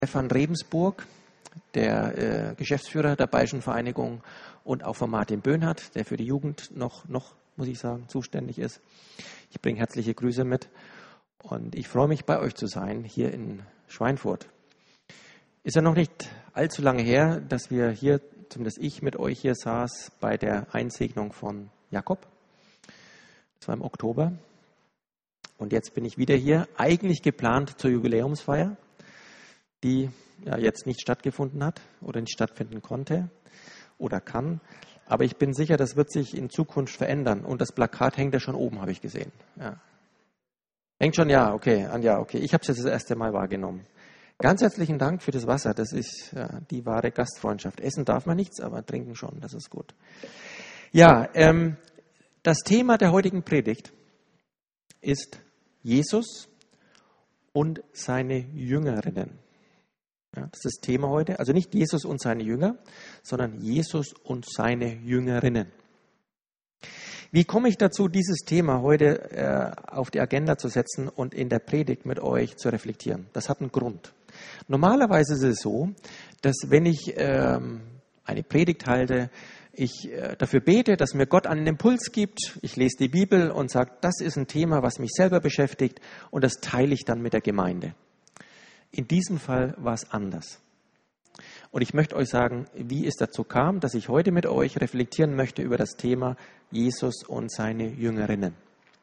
Stefan Rebensburg, der Geschäftsführer der Bayerischen Vereinigung, und auch von Martin Böhnhardt, der für die Jugend noch, muss ich sagen, zuständig ist. Ich bringe herzliche Grüße mit und ich freue mich, bei euch zu sein, hier in Schweinfurt. Ist ja noch nicht allzu lange her, dass wir hier, zumindest ich mit euch hier saß, bei der Einsegnung von Jakob. Das war im Oktober. Und jetzt bin ich wieder hier, eigentlich geplant zur Jubiläumsfeier, die ja jetzt nicht stattgefunden hat oder nicht stattfinden konnte oder kann. Aber ich bin sicher, das wird sich in Zukunft verändern. Und das Plakat hängt ja schon oben, habe ich gesehen. Ja. Hängt schon, ja, okay. Ich habe es jetzt das erste Mal wahrgenommen. Ganz herzlichen Dank für das Wasser. Das ist die wahre Gastfreundschaft. Essen darf man nichts, aber trinken schon. Das ist gut. Ja, das Thema der heutigen Predigt ist Jesus und seine Jüngerinnen. Ja, das ist das Thema heute. Also nicht Jesus und seine Jünger, sondern Jesus und seine Jüngerinnen. Wie komme ich dazu, dieses Thema heute auf die Agenda zu setzen und in der Predigt mit euch zu reflektieren? Das hat einen Grund. Normalerweise ist es so, dass wenn ich eine Predigt halte, ich dafür bete, dass mir Gott einen Impuls gibt. Ich lese die Bibel und sage, das ist ein Thema, was mich selber beschäftigt, und das teile ich dann mit der Gemeinde. In diesem Fall war es anders. Und ich möchte euch sagen, wie es dazu kam, dass ich heute mit euch reflektieren möchte über das Thema Jesus und seine Jüngerinnen.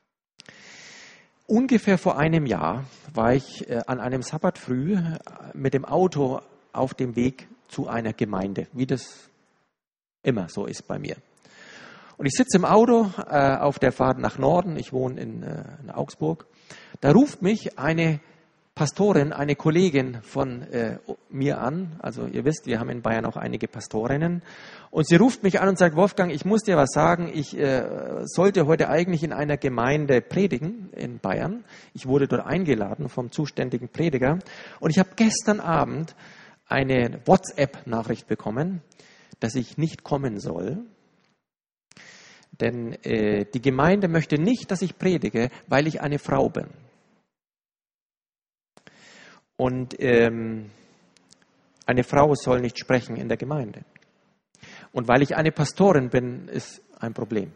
Ungefähr vor einem Jahr war ich an einem Sabbat früh mit dem Auto auf dem Weg zu einer Gemeinde, wie das immer so ist bei mir. Und ich sitze im Auto auf der Fahrt nach Norden, ich wohne in Augsburg. Da ruft mich eine Pastorin, eine Kollegin von mir an. Also ihr wisst, wir haben in Bayern auch einige Pastorinnen. Und sie ruft mich an und sagt, Wolfgang, ich muss dir was sagen. Ich sollte heute eigentlich in einer Gemeinde predigen in Bayern. Ich wurde dort eingeladen vom zuständigen Prediger. Und ich habe gestern Abend eine WhatsApp-Nachricht bekommen, dass ich nicht kommen soll. Denn die Gemeinde möchte nicht, dass ich predige, weil ich eine Frau bin. Und eine Frau soll nicht sprechen in der Gemeinde. Und weil ich eine Pastorin bin, ist ein Problem.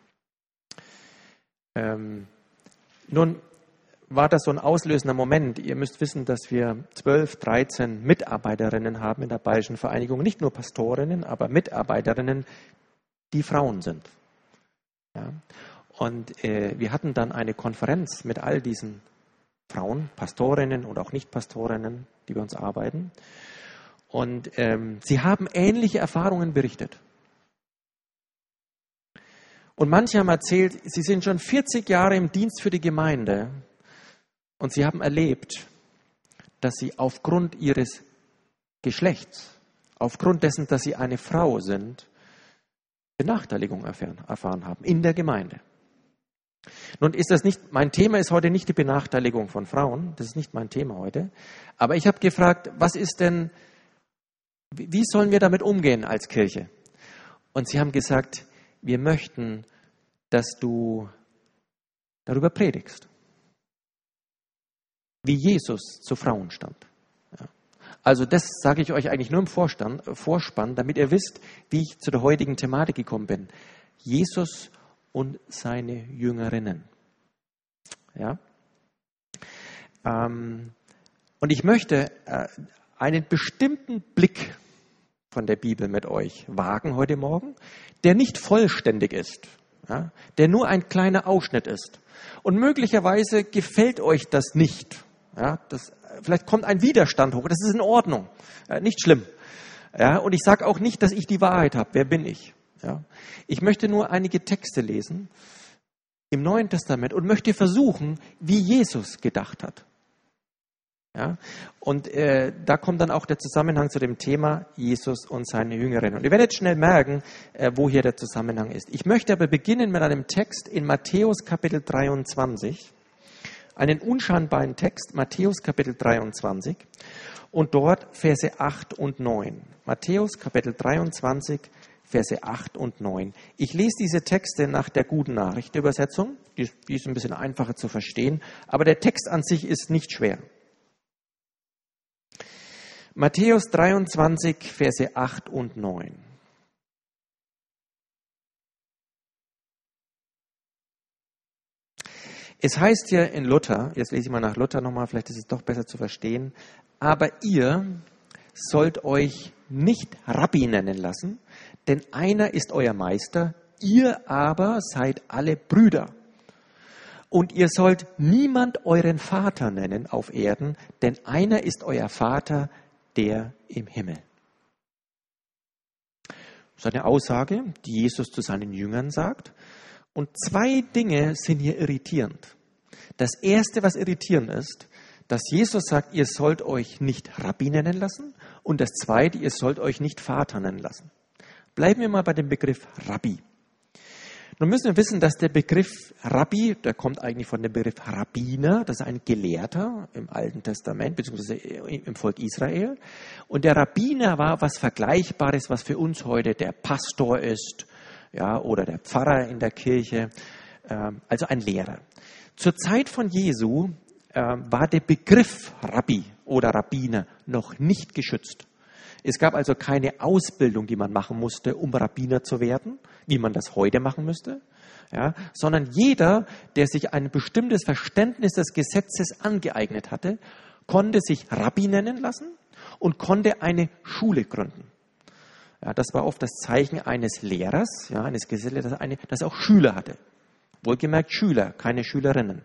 Nun war das so ein auslösender Moment. Ihr müsst wissen, dass wir 12, 13 Mitarbeiterinnen haben in der Bayerischen Vereinigung. Nicht nur Pastorinnen, aber Mitarbeiterinnen, die Frauen sind. Ja? Und wir hatten dann eine Konferenz mit all diesen Frauen, Pastorinnen und auch Nicht-Pastorinnen, die bei uns arbeiten. Und sie haben ähnliche Erfahrungen berichtet. Und manche haben erzählt, sie sind schon 40 Jahre im Dienst für die Gemeinde und sie haben erlebt, dass sie aufgrund ihres Geschlechts, aufgrund dessen, dass sie eine Frau sind, Benachteiligung erfahren haben in der Gemeinde. Nun ist das nicht, mein Thema ist heute nicht die Benachteiligung von Frauen, das ist nicht mein Thema heute, aber ich habe gefragt, wie sollen wir damit umgehen als Kirche? Und sie haben gesagt, wir möchten, dass du darüber predigst, wie Jesus zu Frauen stand. Ja. Also das sage ich euch eigentlich nur im Vorspann, damit ihr wisst, wie ich zu der heutigen Thematik gekommen bin. Jesus und seine Jüngerinnen. Ja? Und ich möchte einen bestimmten Blick von der Bibel mit euch wagen heute Morgen, der nicht vollständig ist, ja? Der nur ein kleiner Ausschnitt ist. Und möglicherweise gefällt euch das nicht. Ja? Vielleicht kommt ein Widerstand hoch, das ist in Ordnung, nicht schlimm. Ja? Und ich sage auch nicht, dass ich die Wahrheit habe. Wer bin ich? Ja. Ich möchte nur einige Texte lesen im Neuen Testament und möchte versuchen, wie Jesus gedacht hat. Ja. Und da kommt dann auch der Zusammenhang zu dem Thema Jesus und seine Jüngerinnen. Und ihr werdet schnell merken, wo hier der Zusammenhang ist. Ich möchte aber beginnen mit einem Text in Matthäus Kapitel 23, einen unscheinbaren Text, Matthäus Kapitel 23 und dort Verse 8 und 9. Matthäus Kapitel 23, Verse 8 und 9. Ich lese diese Texte nach der Guten Nachricht Übersetzung. Die ist ein bisschen einfacher zu verstehen, aber der Text an sich ist nicht schwer. Matthäus 23, Verse 8 und 9. Es heißt ja in Luther, jetzt lese ich mal nach Luther nochmal, vielleicht ist es doch besser zu verstehen, aber ihr sollt euch nicht Rabbi nennen lassen, denn einer ist euer Meister, ihr aber seid alle Brüder. Und ihr sollt niemand euren Vater nennen auf Erden, denn einer ist euer Vater, der im Himmel. Das ist eine Aussage, die Jesus zu seinen Jüngern sagt. Und zwei Dinge sind hier irritierend. Das erste, was irritierend ist, dass Jesus sagt, ihr sollt euch nicht Rabbi nennen lassen. Und das zweite, ihr sollt euch nicht Vater nennen lassen. Bleiben wir mal bei dem Begriff Rabbi. Nun müssen wir wissen, dass der Begriff Rabbi, der kommt eigentlich von dem Begriff Rabbiner, das ist ein Gelehrter im Alten Testament, beziehungsweise im Volk Israel. Und der Rabbiner war was Vergleichbares, was für uns heute der Pastor ist, ja, oder der Pfarrer in der Kirche, also ein Lehrer. Zur Zeit von Jesu war der Begriff Rabbi oder Rabbiner noch nicht geschützt. Es gab also keine Ausbildung, die man machen musste, um Rabbiner zu werden, wie man das heute machen müsste, ja, sondern jeder, der sich ein bestimmtes Verständnis des Gesetzes angeeignet hatte, konnte sich Rabbi nennen lassen und konnte eine Schule gründen. Ja, das war oft das Zeichen eines Lehrers, ja, eines Gesetzes, das auch Schüler hatte. Wohlgemerkt Schüler, keine Schülerinnen.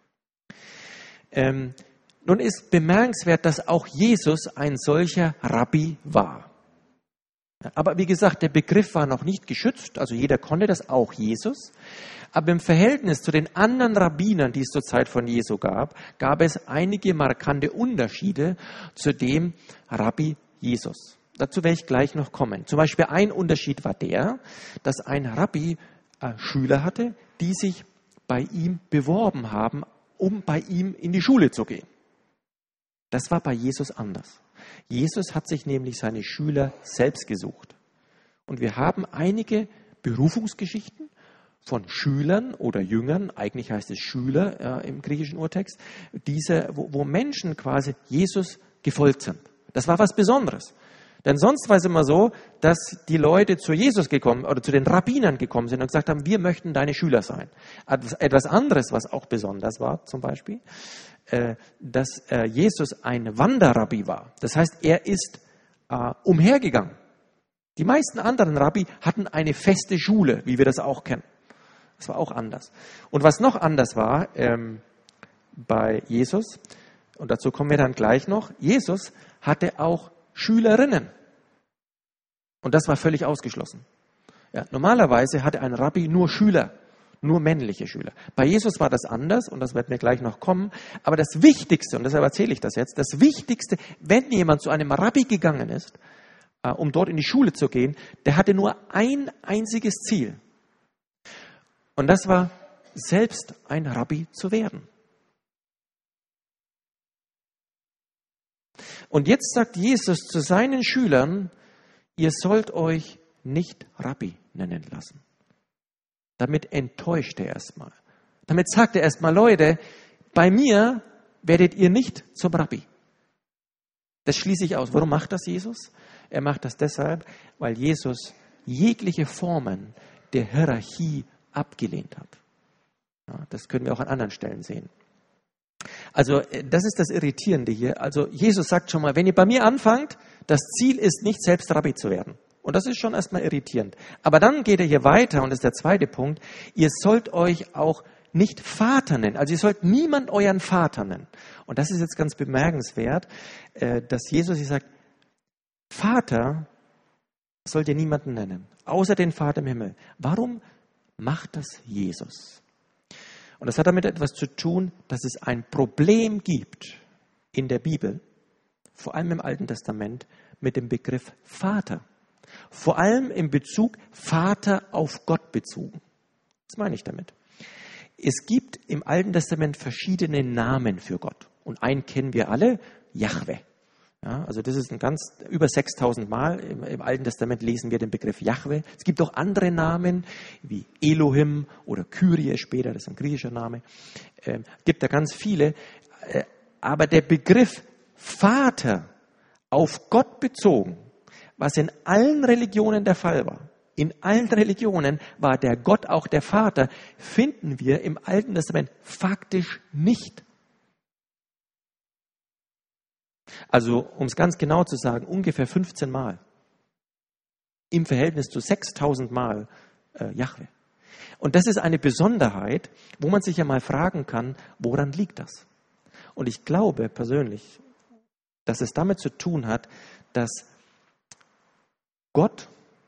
Nun ist bemerkenswert, dass auch Jesus ein solcher Rabbi war. Aber wie gesagt, der Begriff war noch nicht geschützt, also jeder konnte das, auch Jesus. Aber im Verhältnis zu den anderen Rabbinern, die es zur Zeit von Jesu gab, gab es einige markante Unterschiede zu dem Rabbi Jesus. Dazu werde ich gleich noch kommen. Zum Beispiel ein Unterschied war der, dass ein Rabbi Schüler hatte, die sich bei ihm beworben haben, um bei ihm in die Schule zu gehen. Das war bei Jesus anders. Jesus hat sich nämlich seine Schüler selbst gesucht. Und wir haben einige Berufungsgeschichten von Schülern oder Jüngern, eigentlich heißt es Schüler im griechischen Urtext, wo Menschen quasi Jesus gefolgt sind. Das war was Besonderes. Denn sonst war es immer so, dass die Leute zu Jesus gekommen oder zu den Rabbinern gekommen sind und gesagt haben, wir möchten deine Schüler sein. Etwas anderes, was auch besonders war, zum Beispiel, dass Jesus ein Wanderrabbi war. Das heißt, er ist umhergegangen. Die meisten anderen Rabbi hatten eine feste Schule, wie wir das auch kennen. Das war auch anders. Und was noch anders war bei Jesus, und dazu kommen wir dann gleich noch, Jesus hatte auch Schülerinnen. Und das war völlig ausgeschlossen. Ja, normalerweise hatte ein Rabbi nur Schüler, nur männliche Schüler. Bei Jesus war das anders und das wird mir gleich noch kommen. Aber das Wichtigste, und deshalb erzähle ich das jetzt, das Wichtigste, wenn jemand zu einem Rabbi gegangen ist, um dort in die Schule zu gehen, der hatte nur ein einziges Ziel. Und das war, selbst ein Rabbi zu werden. Und jetzt sagt Jesus zu seinen Schülern, ihr sollt euch nicht Rabbi nennen lassen. Damit enttäuscht er erstmal. Damit sagt er erstmal, Leute, bei mir werdet ihr nicht zum Rabbi. Das schließe ich aus. Warum macht das Jesus? Er macht das deshalb, weil Jesus jegliche Formen der Hierarchie abgelehnt hat. Ja, das können wir auch an anderen Stellen sehen. Also das ist das Irritierende hier. Also Jesus sagt schon mal, wenn ihr bei mir anfangt, das Ziel ist nicht, selbst Rabbi zu werden. Und das ist schon erstmal irritierend. Aber dann geht er hier weiter und das ist der zweite Punkt. Ihr sollt euch auch nicht Vater nennen. Also ihr sollt niemand euren Vater nennen. Und das ist jetzt ganz bemerkenswert, dass Jesus hier sagt, Vater sollt ihr niemanden nennen, außer den Vater im Himmel. Warum macht das Jesus? Und das hat damit etwas zu tun, dass es ein Problem gibt in der Bibel, vor allem im Alten Testament, mit dem Begriff Vater. Vor allem in Bezug Vater auf Gott bezogen. Was meine ich damit? Es gibt im Alten Testament verschiedene Namen für Gott. Und einen kennen wir alle, Jahwe. Ja, also das ist über 6000 Mal im Alten Testament lesen wir den Begriff Jahwe. Es gibt auch andere Namen wie Elohim oder Kyrie später, das ist ein griechischer Name. Gibt da ganz viele. Aber der Begriff Vater auf Gott bezogen, was in allen Religionen der Fall war. In allen Religionen war der Gott auch der Vater, finden wir im Alten Testament faktisch nicht. Also, um es ganz genau zu sagen, ungefähr 15 Mal. Im Verhältnis zu 6000 Mal Jahwe. Und das ist eine Besonderheit, wo man sich ja mal fragen kann, woran liegt das? Und ich glaube persönlich, dass es damit zu tun hat, dass Gott,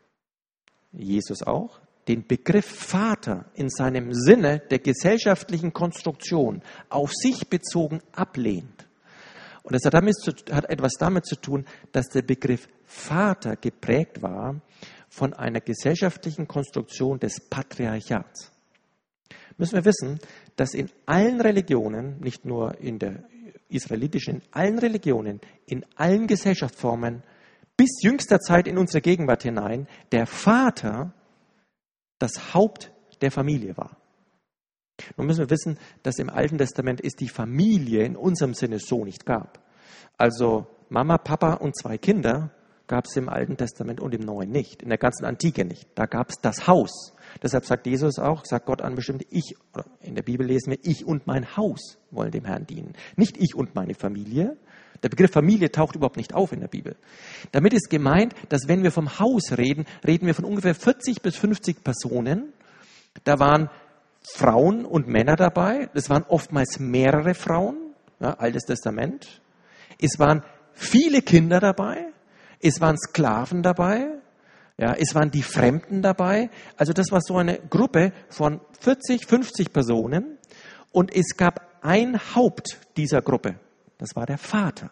Jesus auch, den Begriff Vater in seinem Sinne der gesellschaftlichen Konstruktion auf sich bezogen ablehnt. Und es hat etwas damit zu tun, dass der Begriff Vater geprägt war von einer gesellschaftlichen Konstruktion des Patriarchats. Müssen wir wissen, dass in allen Religionen, nicht nur in der israelitischen, in allen Religionen, in allen Gesellschaftsformen, bis jüngster Zeit in unsere Gegenwart hinein, der Vater das Haupt der Familie war. Nun müssen wir wissen, dass im Alten Testament es die Familie in unserem Sinne so nicht gab. Also Mama, Papa und 2 Kinder gab es im Alten Testament und im Neuen nicht, in der ganzen Antike nicht. Da gab es das Haus. Deshalb sagt Jesus auch, sagt Gott an bestimmte, oder in der Bibel lesen wir, ich und mein Haus wollen dem Herrn dienen. Nicht ich und meine Familie. Der Begriff Familie taucht überhaupt nicht auf in der Bibel. Damit ist gemeint, dass wenn wir vom Haus reden, reden wir von ungefähr 40 bis 50 Personen. Da waren Frauen und Männer dabei. Das waren oftmals mehrere Frauen, ja, Altes Testament. Es waren viele Kinder dabei. Es waren Sklaven dabei. Ja, es waren die Fremden dabei. Also das war so eine Gruppe von 40, 50 Personen. Und es gab ein Haupt dieser Gruppe. Das war der Vater.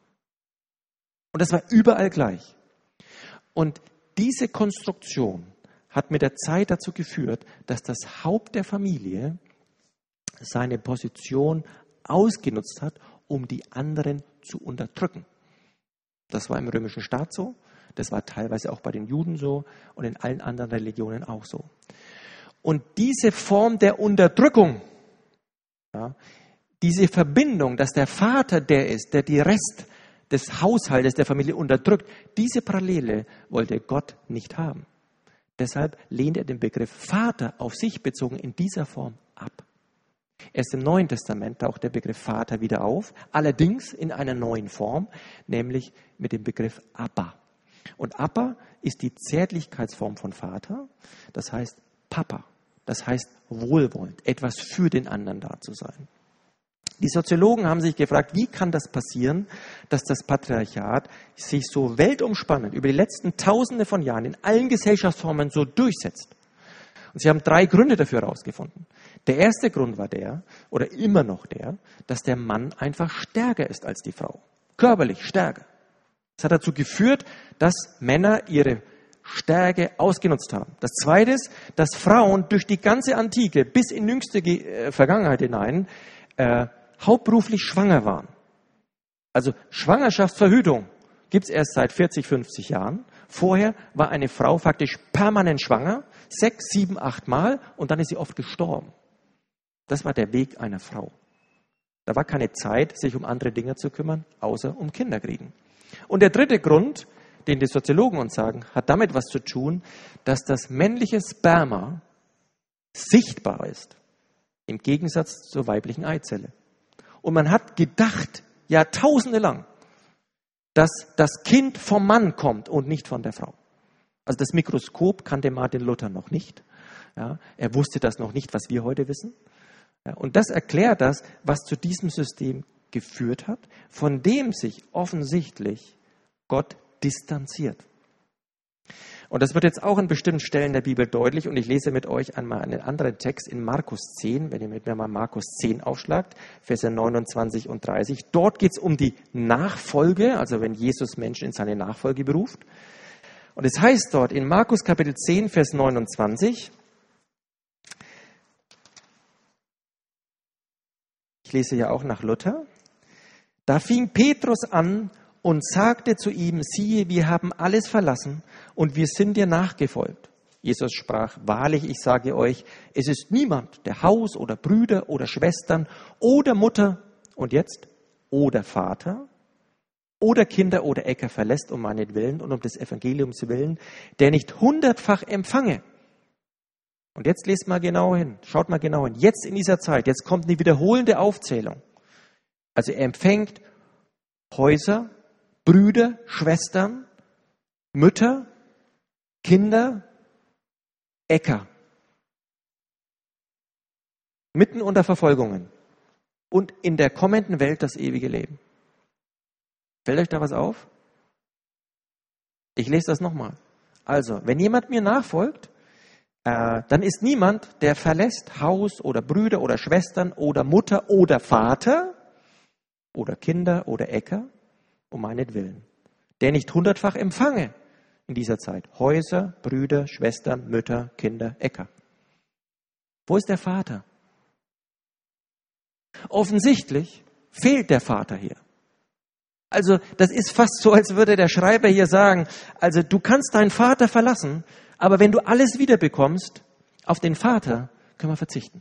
Und das war überall gleich. Und diese Konstruktion hat mit der Zeit dazu geführt, dass das Haupt der Familie seine Position ausgenutzt hat, um die anderen zu unterdrücken. Das war im römischen Staat so, das war teilweise auch bei den Juden so und in allen anderen Religionen auch so. Und diese Form der Unterdrückung, ja, diese Verbindung, dass der Vater der ist, der die Rest des Haushaltes der Familie unterdrückt, diese Parallele wollte Gott nicht haben. Deshalb lehnt er den Begriff Vater auf sich bezogen in dieser Form ab. Erst im Neuen Testament taucht der Begriff Vater wieder auf, allerdings in einer neuen Form, nämlich mit dem Begriff Abba. Und Abba ist die Zärtlichkeitsform von Vater, das heißt Papa, das heißt wohlwollend, etwas für den anderen da zu sein. Die Soziologen haben sich gefragt, wie kann das passieren, dass das Patriarchat sich so weltumspannend über die letzten Tausende von Jahren in allen Gesellschaftsformen so durchsetzt. Und sie haben 3 Gründe dafür herausgefunden. Der erste Grund war der, oder immer noch der, dass der Mann einfach stärker ist als die Frau. Körperlich stärker. Das hat dazu geführt, dass Männer ihre Stärke ausgenutzt haben. Das zweite ist, dass Frauen durch die ganze Antike bis in jüngste Vergangenheit hinein hauptberuflich schwanger waren. Also Schwangerschaftsverhütung gibt es erst seit 40, 50 Jahren. Vorher war eine Frau faktisch permanent schwanger, 6, 7, 8 Mal und dann ist sie oft gestorben. Das war der Weg einer Frau. Da war keine Zeit, sich um andere Dinge zu kümmern, außer um Kinderkriegen. Und der dritte Grund, den die Soziologen uns sagen, hat damit was zu tun, dass das männliche Sperma sichtbar ist, im Gegensatz zur weiblichen Eizelle. Und man hat gedacht, Jahrtausende lang, dass das Kind vom Mann kommt und nicht von der Frau. Also das Mikroskop kannte Martin Luther noch nicht. Ja, er wusste das noch nicht, was wir heute wissen. Ja, und das erklärt das, was zu diesem System geführt hat, von dem sich offensichtlich Gott distanziert. Und das wird jetzt auch an bestimmten Stellen der Bibel deutlich. Und ich lese mit euch einmal einen anderen Text in Markus 10, wenn ihr mit mir mal Markus 10 aufschlagt, Verse 29 und 30. Dort geht es um die Nachfolge, also wenn Jesus Menschen in seine Nachfolge beruft. Und es heißt dort in Markus Kapitel 10, Vers 29, ich lese ja auch nach Luther, da fing Petrus an und sagte zu ihm, siehe, wir haben alles verlassen und wir sind dir nachgefolgt. Jesus sprach, wahrlich, ich sage euch, es ist niemand, der Haus oder Brüder oder Schwestern oder Mutter und jetzt oder Vater oder Kinder oder Äcker verlässt um meinetwillen und um des Evangeliums willen, der nicht 100-fach empfange. Und jetzt lest mal genau hin, schaut mal genau hin. Jetzt in dieser Zeit, jetzt kommt eine wiederholende Aufzählung. Also er empfängt Häuser, Brüder, Schwestern, Mütter, Kinder, Äcker. Mitten unter Verfolgungen. Und in der kommenden Welt das ewige Leben. Fällt euch da was auf? Ich lese das nochmal. Also, wenn jemand mir nachfolgt, dann ist niemand, der verlässt Haus oder Brüder oder Schwestern oder Mutter oder Vater oder Kinder oder Äcker um meinetwillen, der nicht 100-fach empfange in dieser Zeit. Häuser, Brüder, Schwestern, Mütter, Kinder, Äcker. Wo ist der Vater? Offensichtlich fehlt der Vater hier. Also das ist fast so, als würde der Schreiber hier sagen, also du kannst deinen Vater verlassen, aber wenn du alles wiederbekommst, auf den Vater können wir verzichten.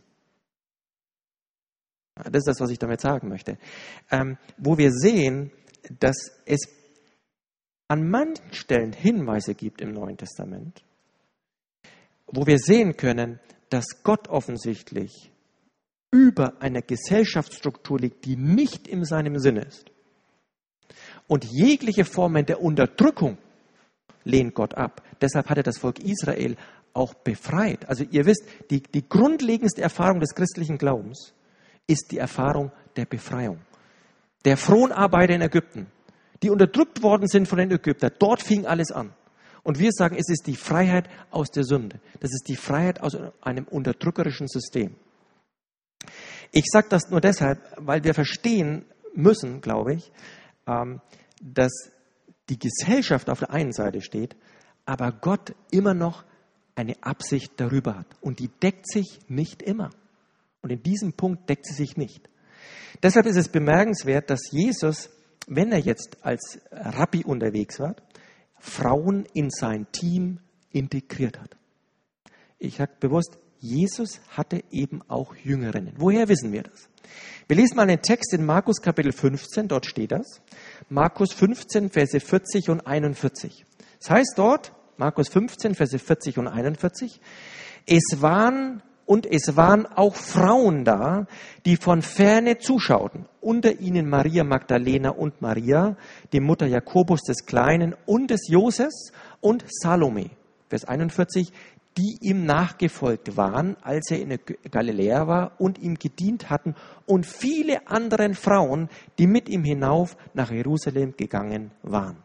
Das ist das, was ich damit sagen möchte. Wo wir sehen, dass es an manchen Stellen Hinweise gibt im Neuen Testament, wo wir sehen können, dass Gott offensichtlich über einer Gesellschaftsstruktur liegt, die nicht in seinem Sinne ist. Und jegliche Formen der Unterdrückung lehnt Gott ab. Deshalb hat er das Volk Israel auch befreit. Also ihr wisst, die grundlegendste Erfahrung des christlichen Glaubens ist die Erfahrung der Befreiung. Der Fronarbeiter in Ägypten, die unterdrückt worden sind von den Ägyptern. Dort fing alles an. Und wir sagen, es ist die Freiheit aus der Sünde. Das ist die Freiheit aus einem unterdrückerischen System. Ich sage das nur deshalb, weil wir verstehen müssen, glaube ich, dass die Gesellschaft auf der einen Seite steht, aber Gott immer noch eine Absicht darüber hat. Und die deckt sich nicht immer. Und in diesem Punkt deckt sie sich nicht. Deshalb ist es bemerkenswert, dass Jesus, wenn er jetzt als Rabbi unterwegs war, Frauen in sein Team integriert hat. Ich sage bewusst, Jesus hatte eben auch Jüngerinnen. Woher wissen wir das? Wir lesen mal einen Text in Markus Kapitel 15, dort steht das. Markus 15, Verse 40 und 41. Das heißt dort, Markus 15, Verse 40 und 41, es waren auch Frauen da, die von ferne zuschauten. Unter ihnen Maria Magdalena und Maria, die Mutter Jakobus des Kleinen und des Joses und Salome. Vers 41, die ihm nachgefolgt waren, als er in Galiläa war und ihm gedient hatten, und viele andere Frauen, die mit ihm hinauf nach Jerusalem gegangen waren.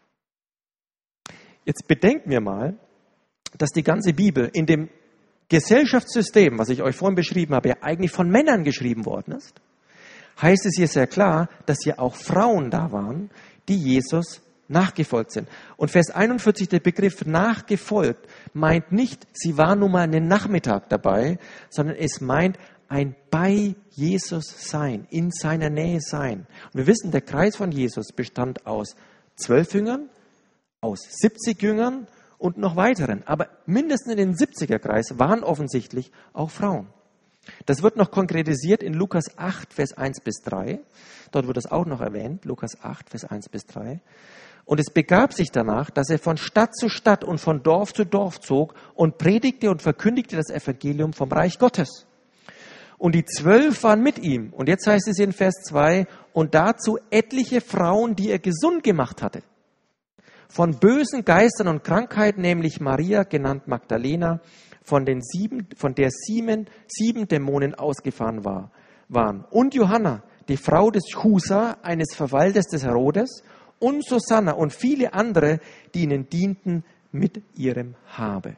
Jetzt bedenken wir mal, dass die ganze Bibel in dem Gesellschaftssystem, was ich euch vorhin beschrieben habe, ja eigentlich von Männern geschrieben worden ist. Heißt es hier sehr klar, dass hier auch Frauen da waren, die Jesus nachgefolgt sind. Und Vers 41, der Begriff nachgefolgt, meint nicht, sie war nur mal einen Nachmittag dabei, sondern es meint ein bei Jesus sein, in seiner Nähe sein. Und wir wissen, der Kreis von Jesus bestand aus 12 Jüngern, aus 70 Jüngern und noch weiteren. Aber mindestens in den 70er-Kreis waren offensichtlich auch Frauen. Das wird noch konkretisiert in Lukas 8, Vers 1 bis 3. Dort wird es auch noch erwähnt, Lukas 8, Vers 1 bis 3. Und es begab sich danach, dass er von Stadt zu Stadt und von Dorf zu Dorf zog und predigte und verkündigte das Evangelium vom Reich Gottes. Und die 12 waren mit ihm. Und jetzt heißt es in Vers 2, und dazu etliche Frauen, die er gesund gemacht hatte. Von bösen Geistern und Krankheiten, nämlich Maria, genannt Magdalena, von der 7 Dämonen ausgefahren waren. Und Johanna, die Frau des Chusa, eines Verwalters des Herodes, und Susanna und viele andere, die ihnen dienten mit ihrem Habe.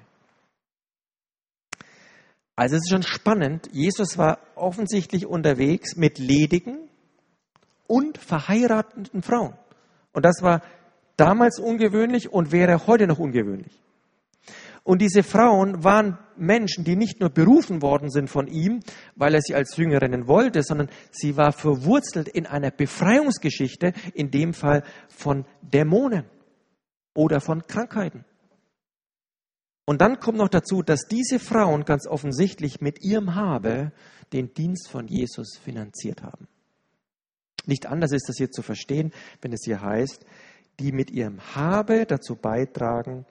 Also es ist schon spannend, Jesus war offensichtlich unterwegs mit ledigen und verheirateten Frauen. Und das war damals ungewöhnlich und wäre heute noch ungewöhnlich. Und diese Frauen waren Menschen, die nicht nur berufen worden sind von ihm, weil er sie als Jüngerinnen wollte, sondern sie war verwurzelt in einer Befreiungsgeschichte, in dem Fall von Dämonen oder von Krankheiten. Und dann kommt noch dazu, dass diese Frauen ganz offensichtlich mit ihrem Habe den Dienst von Jesus finanziert haben. Nicht anders ist das hier zu verstehen, wenn es hier heißt, die mit ihrem Habe dazu beitragen,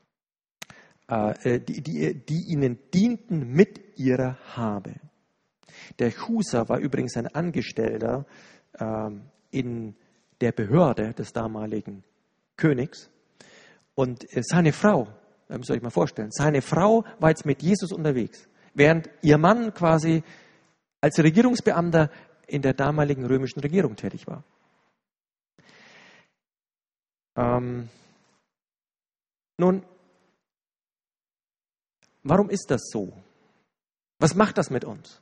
die ihnen dienten mit ihrer Habe. Der Chusa war übrigens ein Angestellter in der Behörde des damaligen Königs. Und seine Frau, das müsst ihr euch mal vorstellen, seine Frau war jetzt mit Jesus unterwegs, während ihr Mann quasi als Regierungsbeamter in der damaligen römischen Regierung tätig war. Nun, warum ist das so? Was macht das mit uns?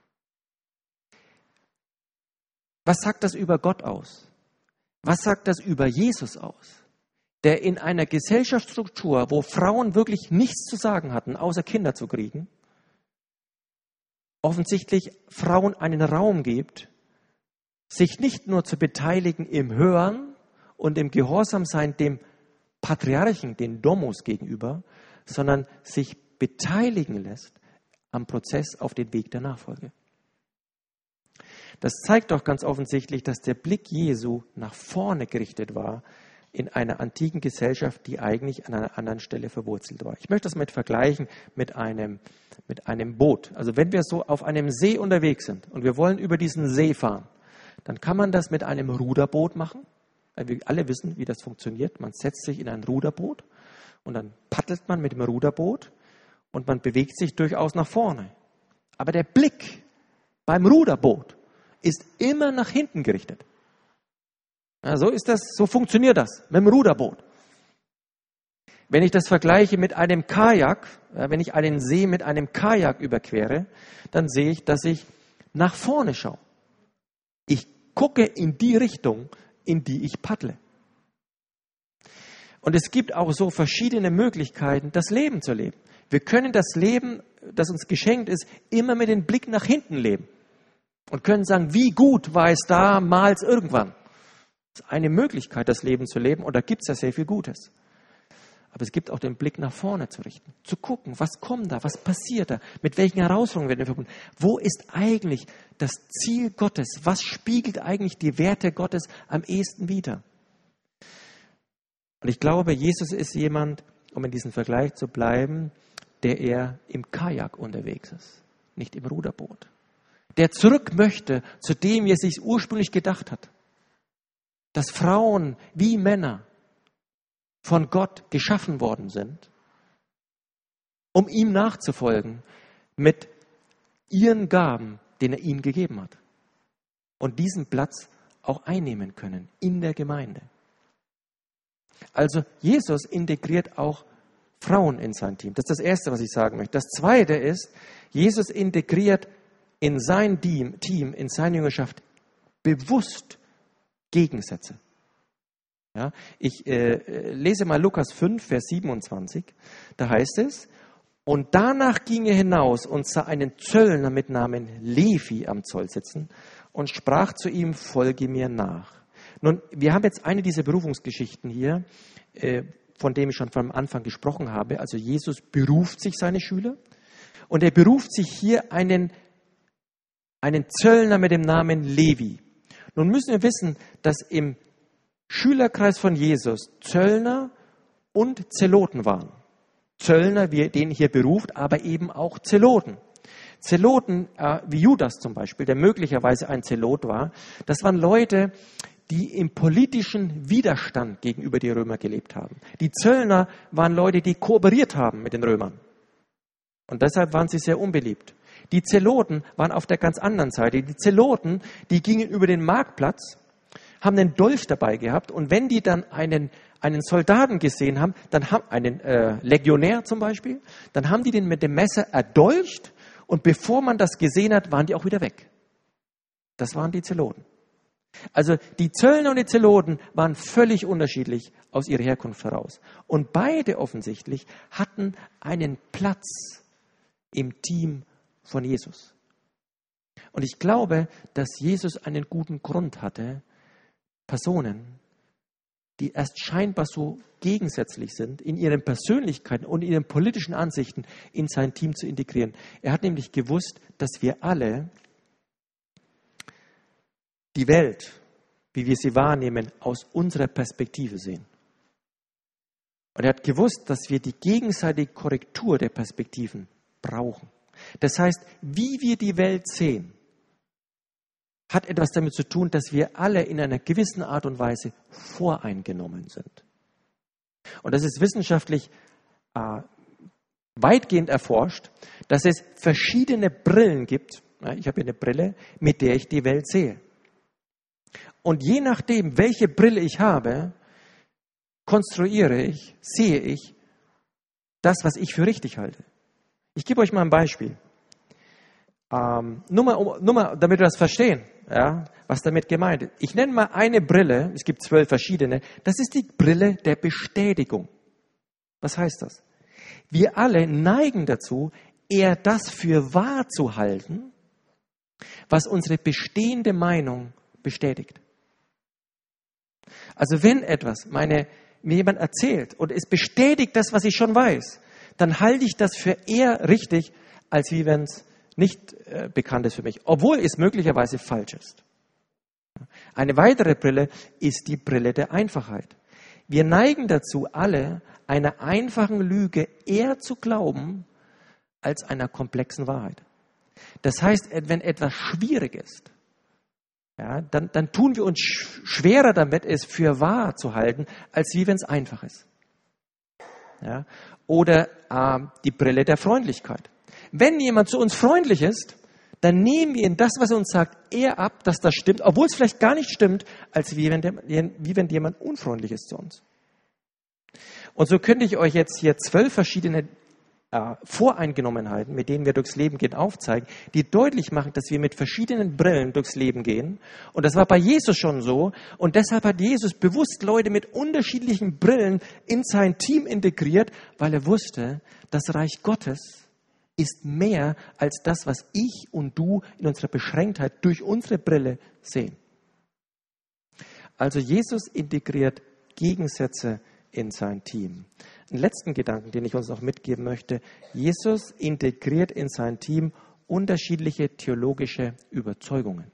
Was sagt das über Gott aus? Was sagt das über Jesus aus? Der in einer Gesellschaftsstruktur, wo Frauen wirklich nichts zu sagen hatten, außer Kinder zu kriegen, offensichtlich Frauen einen Raum gibt, sich nicht nur zu beteiligen im Hören und im Gehorsamsein dem Patriarchen, den Domus gegenüber, sondern sich beteiligen lässt am Prozess auf den Weg der Nachfolge. Das zeigt doch ganz offensichtlich, dass der Blick Jesu nach vorne gerichtet war in einer antiken Gesellschaft, die eigentlich an einer anderen Stelle verwurzelt war. Ich möchte das vergleichen mit einem Boot. Also wenn wir so auf einem See unterwegs sind und wir wollen über diesen See fahren, dann kann man das mit einem Ruderboot machen, weil wir alle wissen, wie das funktioniert. Man setzt sich in ein Ruderboot und dann paddelt man mit dem Ruderboot und man bewegt sich durchaus nach vorne. Aber der Blick beim Ruderboot ist immer nach hinten gerichtet. Ja, so funktioniert das mit dem Ruderboot. Wenn ich das vergleiche mit einem Kajak, wenn ich einen See mit einem Kajak überquere, dann sehe ich, dass ich nach vorne schaue. Ich gucke in die Richtung, in die ich paddle. Und es gibt auch so verschiedene Möglichkeiten, das Leben zu leben. Wir können das Leben, das uns geschenkt ist, immer mit dem Blick nach hinten leben. Und können sagen, wie gut war es damals irgendwann. Das ist eine Möglichkeit, das Leben zu leben. Und da gibt es ja sehr viel Gutes. Aber es gibt auch den Blick nach vorne zu richten. Zu gucken, was kommt da, was passiert da, mit welchen Herausforderungen werden wir verbunden. Wo ist eigentlich das Ziel Gottes? Was spiegelt eigentlich die Werte Gottes am ehesten wider? Und ich glaube, Jesus ist jemand, um in diesem Vergleich zu bleiben, der eher im Kajak unterwegs ist, nicht im Ruderboot. Der zurück möchte zu dem, wie er sich ursprünglich gedacht hat. Dass Frauen wie Männer von Gott geschaffen worden sind, um ihm nachzufolgen mit ihren Gaben, den er ihnen gegeben hat. Und diesen Platz auch einnehmen können in der Gemeinde. Also Jesus integriert auch Frauen in sein Team. Das ist das Erste, was ich sagen möchte. Das Zweite ist, Jesus integriert in sein Team, in seine Jüngerschaft bewusst Gegensätze. Ja, ich lese mal Lukas 5, Vers 27. Da heißt es, und danach ging er hinaus und sah einen Zöllner mit Namen Levi am Zoll sitzen und sprach zu ihm, folge mir nach. Nun, wir haben jetzt eine dieser Berufungsgeschichten hier, von dem ich schon vom Anfang gesprochen habe. Also Jesus beruft sich seine Schüler und er beruft sich hier einen Zöllner mit dem Namen Levi. Nun müssen wir wissen, dass im Schülerkreis von Jesus Zöllner und Zeloten waren. Zöllner, wie er den hier beruft, aber eben auch Zeloten. Zeloten, wie Judas zum Beispiel, der möglicherweise ein Zelot war, das waren Leute, die im politischen Widerstand gegenüber den Römern gelebt haben. Die Zöllner waren Leute, die kooperiert haben mit den Römern. Und deshalb waren sie sehr unbeliebt. Die Zeloten waren auf der ganz anderen Seite. Die Zeloten, die gingen über den Marktplatz, haben einen Dolch dabei gehabt und wenn die dann einen Soldaten gesehen haben, dann haben einen Legionär zum Beispiel, dann haben die den mit dem Messer erdolcht und bevor man das gesehen hat, waren die auch wieder weg. Das waren die Zeloten. Also die Zöllner und die Zeloten waren völlig unterschiedlich aus ihrer Herkunft heraus. Und beide offensichtlich hatten einen Platz im Team von Jesus. Und ich glaube, dass Jesus einen guten Grund hatte, Personen, die erst scheinbar so gegensätzlich sind, in ihren Persönlichkeiten und in ihren politischen Ansichten in sein Team zu integrieren. Er hat nämlich gewusst, dass wir alle die Welt wie wir sie wahrnehmen, aus unserer Perspektive sehen. Und er hat gewusst, dass wir die gegenseitige Korrektur der Perspektiven brauchen. Das heißt, wie wir die Welt sehen, hat etwas damit zu tun, dass wir alle in einer gewissen Art und Weise voreingenommen sind. Und das ist wissenschaftlich weitgehend erforscht, dass es verschiedene Brillen gibt. Ich habe hier eine Brille, mit der ich die Welt sehe. Und je nachdem, welche Brille ich habe, konstruiere ich, sehe ich das, was ich für richtig halte. Ich gebe euch mal ein Beispiel. Nur mal, damit wir das verstehen, ja, was damit gemeint ist. Ich nenne mal eine Brille, es gibt 12 verschiedene, das ist die Brille der Bestätigung. Was heißt das? Wir alle neigen dazu, eher das für wahr zu halten, was unsere bestehende Meinung bestätigt. Also wenn etwas mir jemand erzählt und es bestätigt das, was ich schon weiß, dann halte ich das für eher richtig, als wie wenn es nicht bekannt ist für mich, obwohl es möglicherweise falsch ist. Eine weitere Brille ist die Brille der Einfachheit. Wir neigen dazu, alle einer einfachen Lüge eher zu glauben, als einer komplexen Wahrheit. Das heißt, wenn etwas schwierig ist, ja, dann tun wir uns schwerer damit, es für wahr zu halten, als wie wenn es einfach ist. Ja? Oder die Brille der Freundlichkeit. Wenn jemand zu uns freundlich ist, dann nehmen wir ihn das, was er uns sagt, eher ab, dass das stimmt, obwohl es vielleicht gar nicht stimmt, als wie wenn jemand unfreundlich ist zu uns. Und so könnte ich euch jetzt hier 12 verschiedene Voreingenommenheiten, mit denen wir durchs Leben gehen, aufzeigen, die deutlich machen, dass wir mit verschiedenen Brillen durchs Leben gehen. Und das war bei Jesus schon so. Und deshalb hat Jesus bewusst Leute mit unterschiedlichen Brillen in sein Team integriert, weil er wusste, das Reich Gottes ist mehr als das, was ich und du in unserer Beschränktheit durch unsere Brille sehen. Also Jesus integriert Gegensätze in sein Team. Einen letzten Gedanken, den ich uns noch mitgeben möchte. Jesus integriert in sein Team unterschiedliche theologische Überzeugungen.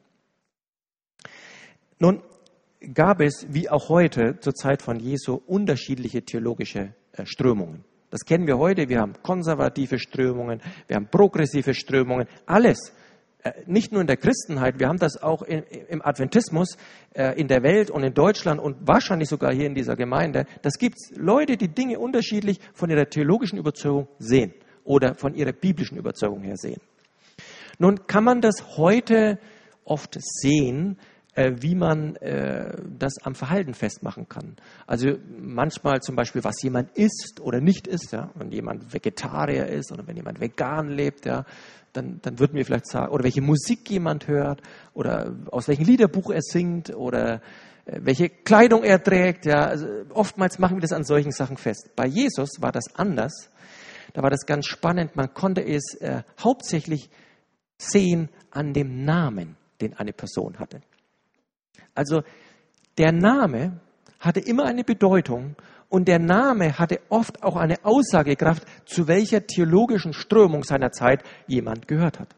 Nun gab es, wie auch heute, zur Zeit von Jesu, unterschiedliche theologische Strömungen. Das kennen wir heute. Wir haben konservative Strömungen, wir haben progressive Strömungen, alles. Nicht nur in der Christenheit, wir haben das auch im Adventismus in der Welt und in Deutschland und wahrscheinlich sogar hier in dieser Gemeinde. Das gibt es Leute, die Dinge unterschiedlich von ihrer theologischen Überzeugung sehen oder von ihrer biblischen Überzeugung her sehen. Nun kann man das heute oft sehen, wie man das am Verhalten festmachen kann. Also manchmal zum Beispiel, was jemand isst oder nicht isst. Ja? Wenn jemand Vegetarier ist oder wenn jemand vegan lebt, ja, dann würden wir vielleicht sagen, oder welche Musik jemand hört oder aus welchem Liederbuch er singt oder welche Kleidung er trägt. Ja? Also oftmals machen wir das an solchen Sachen fest. Bei Jesus war das anders. Da war das ganz spannend. Man konnte es hauptsächlich sehen an dem Namen, den eine Person hatte. Also der Name hatte immer eine Bedeutung und der Name hatte oft auch eine Aussagekraft, zu welcher theologischen Strömung seiner Zeit jemand gehört hat.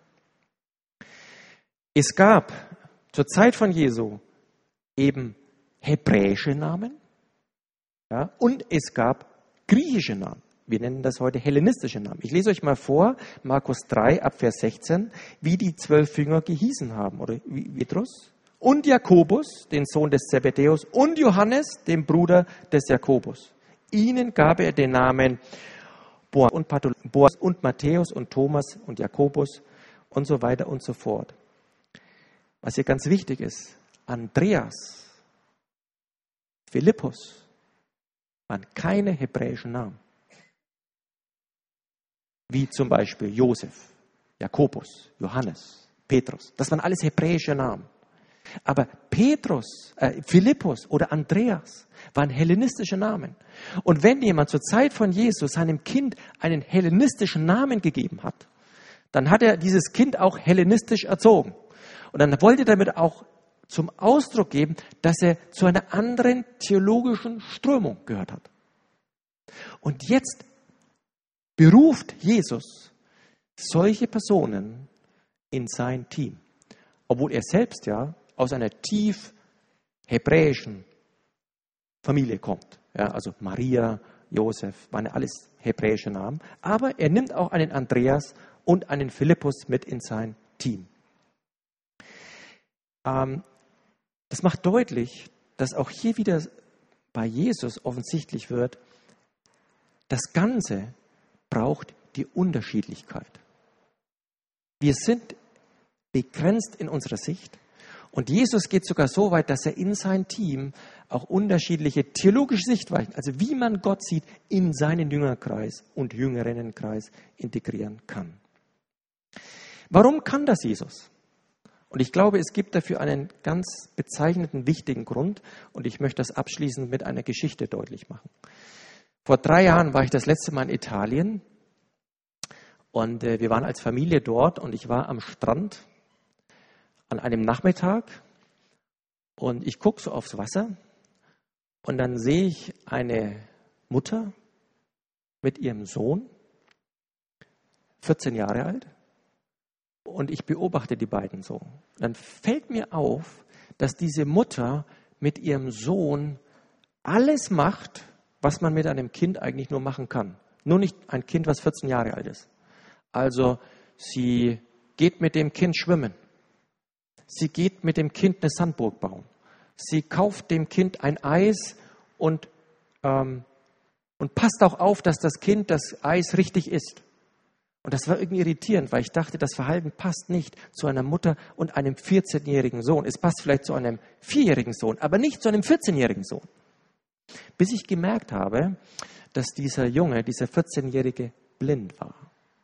Es gab zur Zeit von Jesu eben hebräische Namen, ja, und es gab griechische Namen. Wir nennen das heute hellenistische Namen. Ich lese euch mal vor, Markus 3 ab Vers 16, wie die 12 Jünger gehießen haben. Oder Petrus und Jakobus, den Sohn des Zebedäus, und Johannes, den Bruder des Jakobus. Ihnen gab er den Namen Boas und Matthäus und Thomas und Jakobus und so weiter und so fort. Was hier ganz wichtig ist, Andreas, Philippus waren keine hebräischen Namen. Wie zum Beispiel Josef, Jakobus, Johannes, Petrus. Das waren alles hebräische Namen. Aber Philippus oder Andreas waren hellenistische Namen. Und wenn jemand zur Zeit von Jesus seinem Kind einen hellenistischen Namen gegeben hat, dann hat er dieses Kind auch hellenistisch erzogen. Und dann wollte er damit auch zum Ausdruck geben, dass er zu einer anderen theologischen Strömung gehört hat. Und jetzt beruft Jesus solche Personen in sein Team. Obwohl er selbst ja aus einer tief hebräischen Familie kommt. Ja, also Maria, Josef, waren ja alles hebräische Namen. Aber er nimmt auch einen Andreas und einen Philippus mit in sein Team. Das macht deutlich, dass auch hier wieder bei Jesus offensichtlich wird, das Ganze braucht die Unterschiedlichkeit. Wir sind begrenzt in unserer Sicht und Jesus geht sogar so weit, dass er in sein Team auch unterschiedliche theologische Sichtweisen, also wie man Gott sieht, in seinen Jüngerkreis und Jüngerinnenkreis integrieren kann. Warum kann das Jesus? Und ich glaube, es gibt dafür einen ganz bezeichnenden, wichtigen Grund und ich möchte das abschließend mit einer Geschichte deutlich machen. Vor 3 Jahren war ich das letzte Mal in Italien und wir waren als Familie dort und ich war am Strand an einem Nachmittag und ich gucke so aufs Wasser und dann sehe ich eine Mutter mit ihrem Sohn, 14 Jahre alt, und ich beobachte die beiden so. Dann fällt mir auf, dass diese Mutter mit ihrem Sohn alles macht, was man mit einem Kind eigentlich nur machen kann. Nur nicht ein Kind, was 14 Jahre alt ist. Also sie geht mit dem Kind schwimmen. Sie geht mit dem Kind eine Sandburg bauen. Sie kauft dem Kind ein Eis und passt auch auf, dass das Kind das Eis richtig isst. Und das war irgendwie irritierend, weil ich dachte, das Verhalten passt nicht zu einer Mutter und einem 14-jährigen Sohn. Es passt vielleicht zu einem 4-jährigen Sohn, aber nicht zu einem 14-jährigen Sohn. Bis ich gemerkt habe, dass dieser Junge, dieser 14-Jährige, blind war.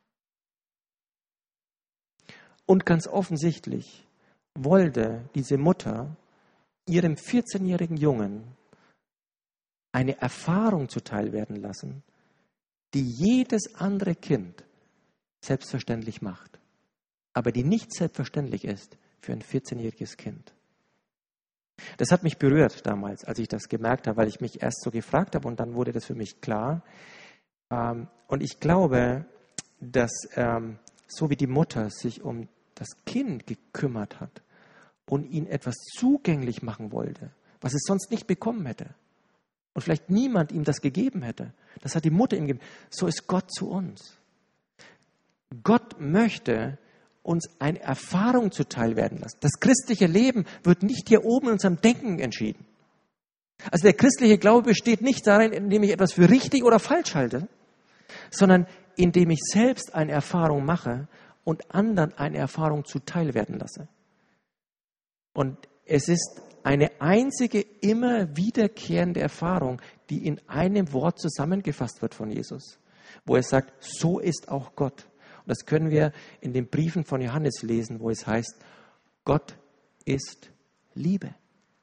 Und ganz offensichtlich wollte diese Mutter ihrem 14-jährigen Jungen eine Erfahrung zuteil werden lassen, die jedes andere Kind selbstverständlich macht, aber die nicht selbstverständlich ist für ein 14-jähriges Kind. Das hat mich berührt damals, als ich das gemerkt habe, weil ich mich erst so gefragt habe und dann wurde das für mich klar. Und ich glaube, dass so wie die Mutter sich um das Kind gekümmert hat und ihn etwas zugänglich machen wollte, was es sonst nicht bekommen hätte und vielleicht niemand ihm das gegeben hätte, das hat die Mutter ihm gegeben. So ist Gott zu uns. Gott möchte uns eine Erfahrung zuteil werden lassen. Das christliche Leben wird nicht hier oben in unserem Denken entschieden. Also der christliche Glaube besteht nicht darin, indem ich etwas für richtig oder falsch halte, sondern indem ich selbst eine Erfahrung mache und anderen eine Erfahrung zuteil werden lasse. Und es ist eine einzige, immer wiederkehrende Erfahrung, die in einem Wort zusammengefasst wird von Jesus, wo er sagt, so ist auch Gott. Und das können wir in den Briefen von Johannes lesen, wo es heißt, Gott ist Liebe.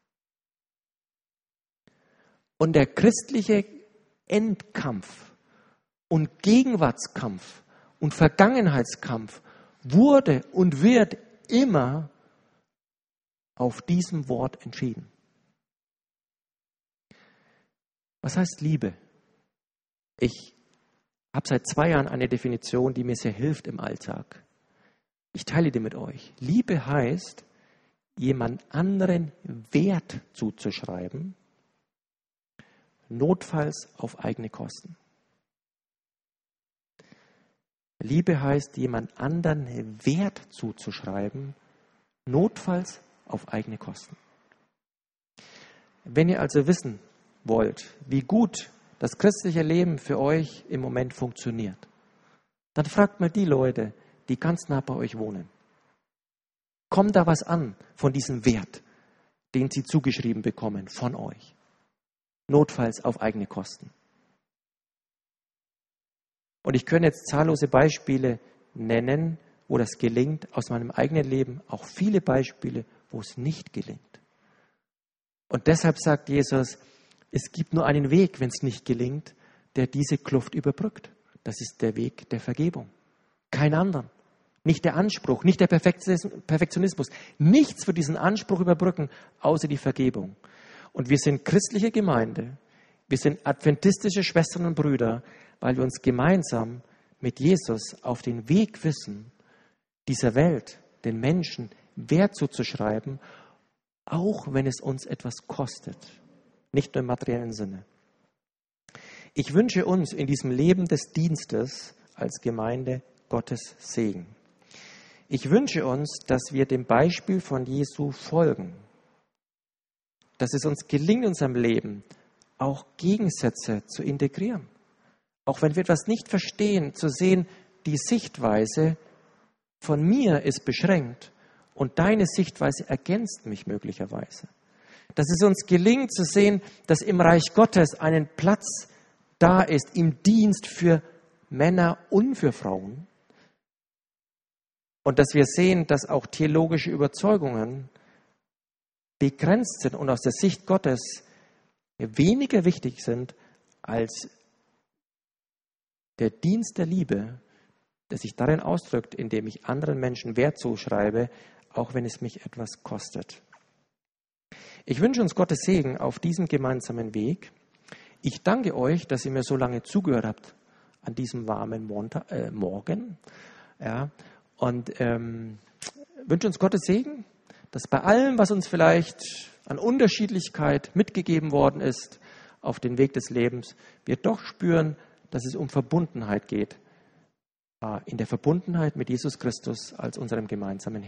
Und der christliche Endkampf und Gegenwartskampf und Vergangenheitskampf wurde und wird immer auf diesem Wort entschieden. Was heißt Liebe? Ich habe seit 2 Jahren eine Definition, die mir sehr hilft im Alltag. Ich teile die mit euch. Liebe heißt, jemand anderen Wert zuzuschreiben, notfalls auf eigene Kosten. Liebe heißt, jemand anderen Wert zuzuschreiben, notfalls auf eigene Kosten. Wenn ihr also wissen wollt, wie gut das christliche Leben für euch im Moment funktioniert, dann fragt mal die Leute, die ganz nah bei euch wohnen. Kommt da was an von diesem Wert, den sie zugeschrieben bekommen von euch? Notfalls auf eigene Kosten. Und ich könnte jetzt zahllose Beispiele nennen, wo das gelingt, aus meinem eigenen Leben, auch viele Beispiele, wo es nicht gelingt. Und deshalb sagt Jesus, es gibt nur einen Weg, wenn es nicht gelingt, der diese Kluft überbrückt. Das ist der Weg der Vergebung. Kein anderen. Nicht der Anspruch, nicht der Perfektionismus. Nichts wird diesen Anspruch überbrücken, außer die Vergebung. Und wir sind christliche Gemeinde. Wir sind adventistische Schwestern und Brüder, weil wir uns gemeinsam mit Jesus auf den Weg wissen, dieser Welt, den Menschen Wert zuzuschreiben auch wenn es uns etwas kostet, nicht nur im materiellen Sinne. Ich wünsche uns in diesem Leben des Dienstes als Gemeinde Gottes Segen. Ich wünsche uns, dass wir dem Beispiel von Jesu folgen, dass es uns gelingt in unserem Leben, auch Gegensätze zu integrieren. Auch wenn wir etwas nicht verstehen, zu sehen, die Sichtweise von mir ist beschränkt und deine Sichtweise ergänzt mich möglicherweise. Dass es uns gelingt zu sehen, dass im Reich Gottes ein Platz da ist, im Dienst für Männer und für Frauen. Und dass wir sehen, dass auch theologische Überzeugungen begrenzt sind und aus der Sicht Gottes weniger wichtig sind als der Dienst der Liebe, der sich darin ausdrückt, indem ich anderen Menschen Wert zuschreibe, auch wenn es mich etwas kostet. Ich wünsche uns Gottes Segen auf diesem gemeinsamen Weg. Ich danke euch, dass ihr mir so lange zugehört habt an diesem warmen Morgen. Ja, und wünsche uns Gottes Segen, dass bei allem, was uns vielleicht an Unterschiedlichkeit mitgegeben worden ist auf den Weg des Lebens, wir doch spüren, dass es um Verbundenheit geht. In der Verbundenheit mit Jesus Christus als unserem gemeinsamen Herrn.